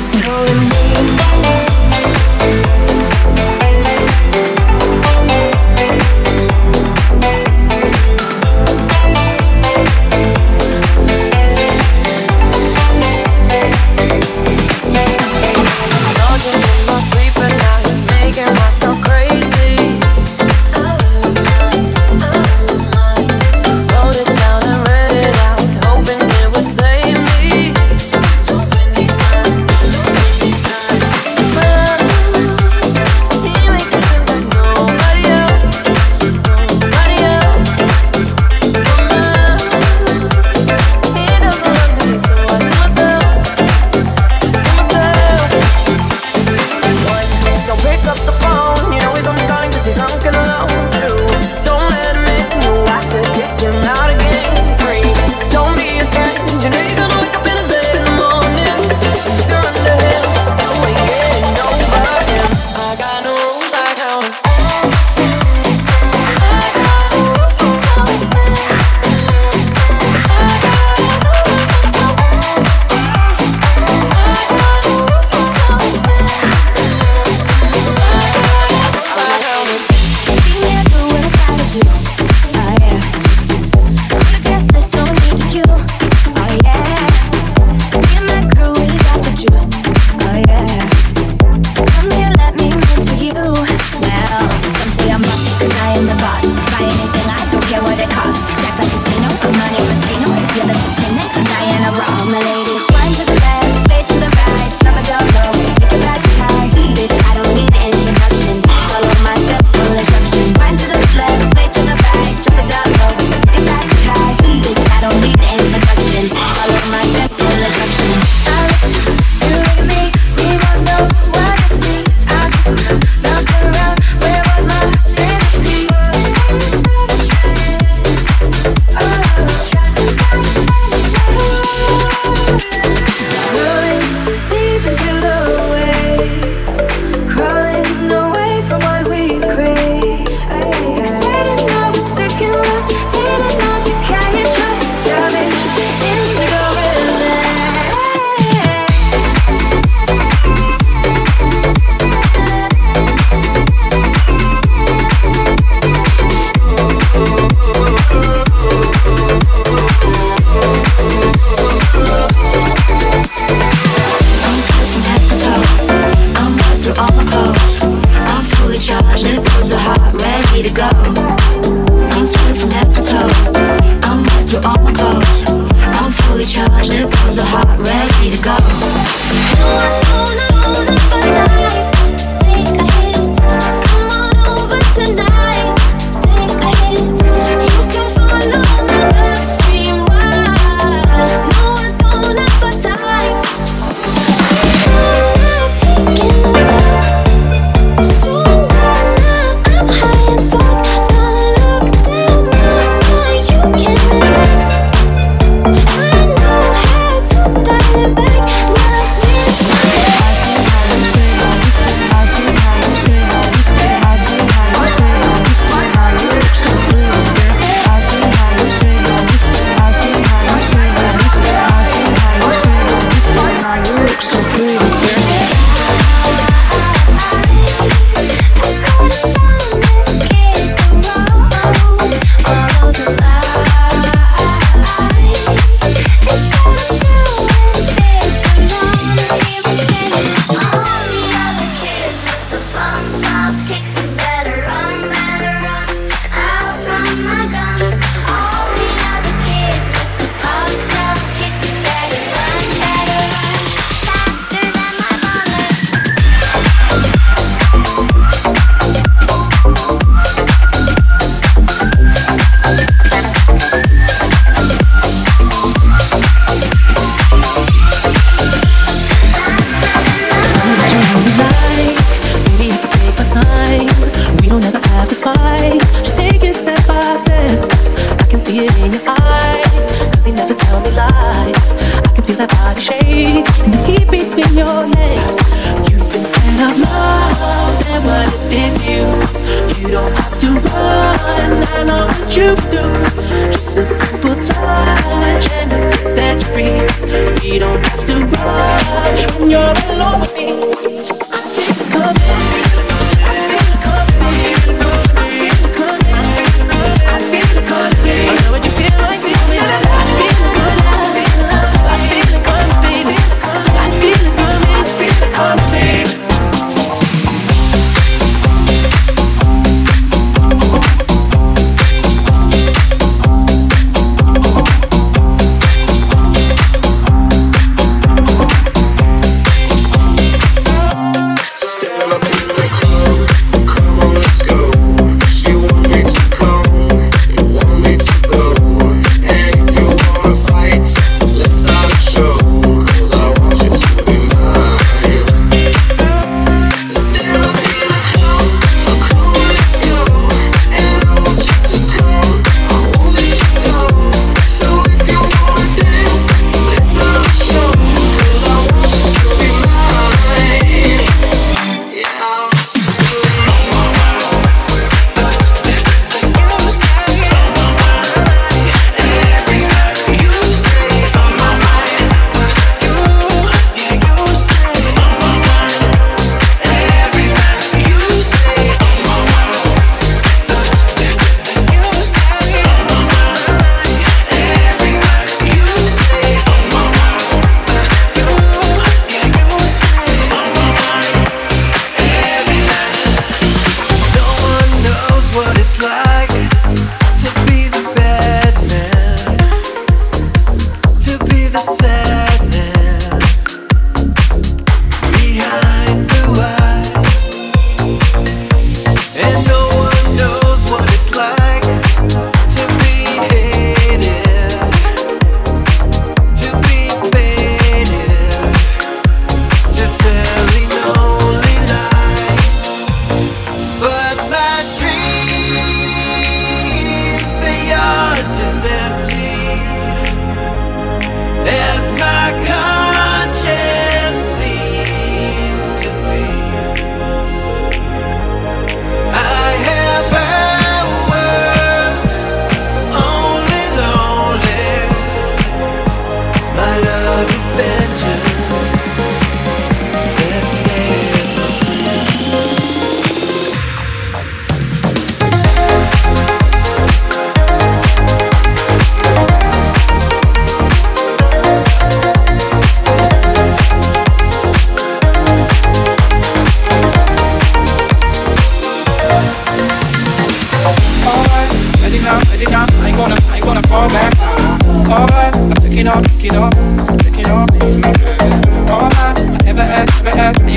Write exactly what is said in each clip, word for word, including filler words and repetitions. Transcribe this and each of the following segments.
you do. Just a simple touch and it can set you free. We don't have to rush when you're alone.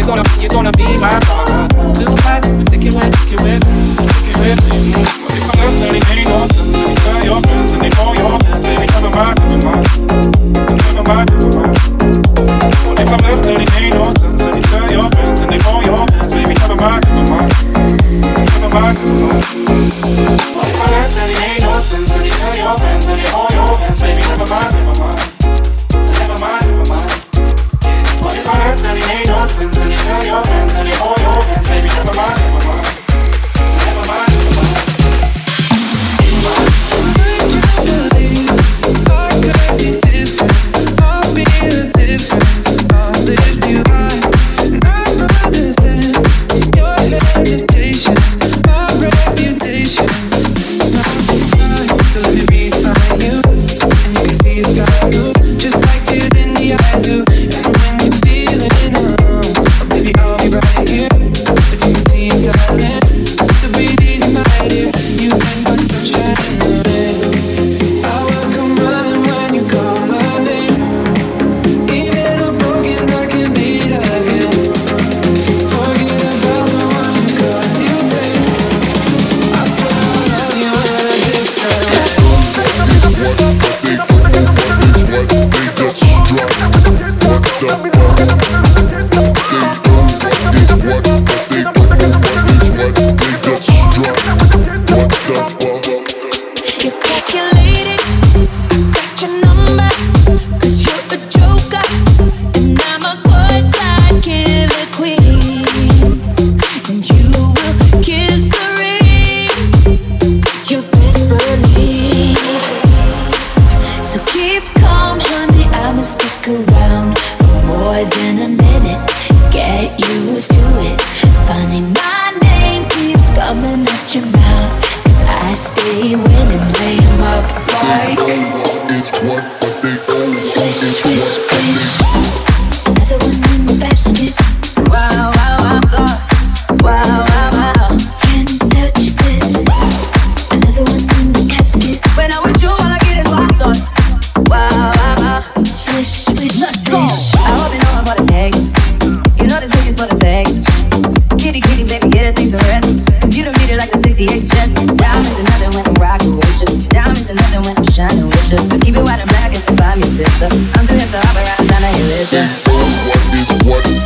gonna, you're gonna be my partner. Too hot, but take it with, take it with, take it with me. If I'm left, then it ain't no sense. Then you tell your friends and they call your friends. Baby, never mind, never mind, never mind, never mind. Well, if I'm left, then it ain't no sense. Then you tell your friends and they call your friends. Baby, never mind, never mind, never mind, never mind. Well, if I'm left, then it ain't no sense. Then you tell your friends and they call your friends. Baby, never mind, never mind, never mind, never mind. Well, if I'm left, then it ain't no sense. Then you tell your friends and they call your friends. Baby, never mind, never mind, never mind, never mind. I'm too hip to hop around, trying to hit it. What is what?